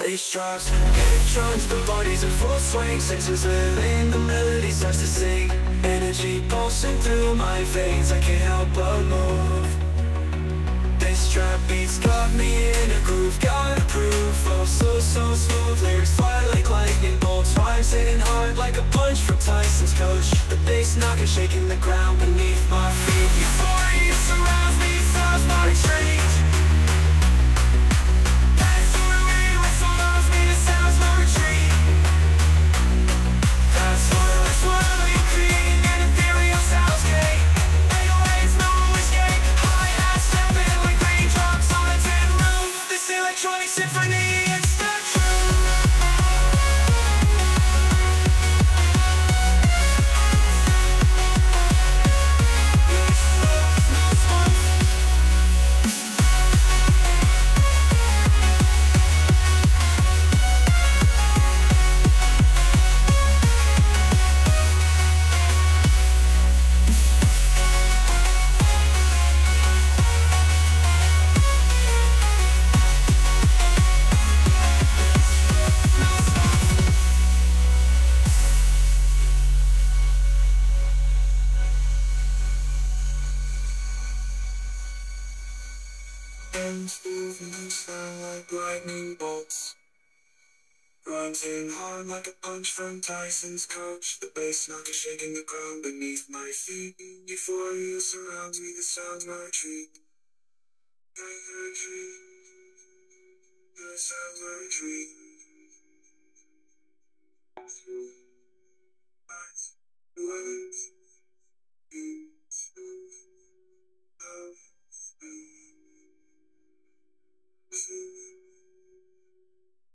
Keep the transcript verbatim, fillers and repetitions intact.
bass drops, kick drums, the body's in full swing. Senses living, the melody starts to sing. Energy pulsing through my veins, I can't help but move. This trap beat's got me in a groove, gotta prove. Flow so, so smooth, lyrics fly like lightning bolts. Rhymes hitting hard like a punch from Tyson's coach. The bass knocking, shaking the ground beneath my feet. Euphoria surrounds me, sounds my retreat. Electronic symphony, it's the moving sound like lightning bolts. Rhymes hitting hard like a punch from Tyson's coach. The bass knocking, shaking the ground beneath my feet. Euphoria surrounds me, the sound's my retreat. The sound's my retreat.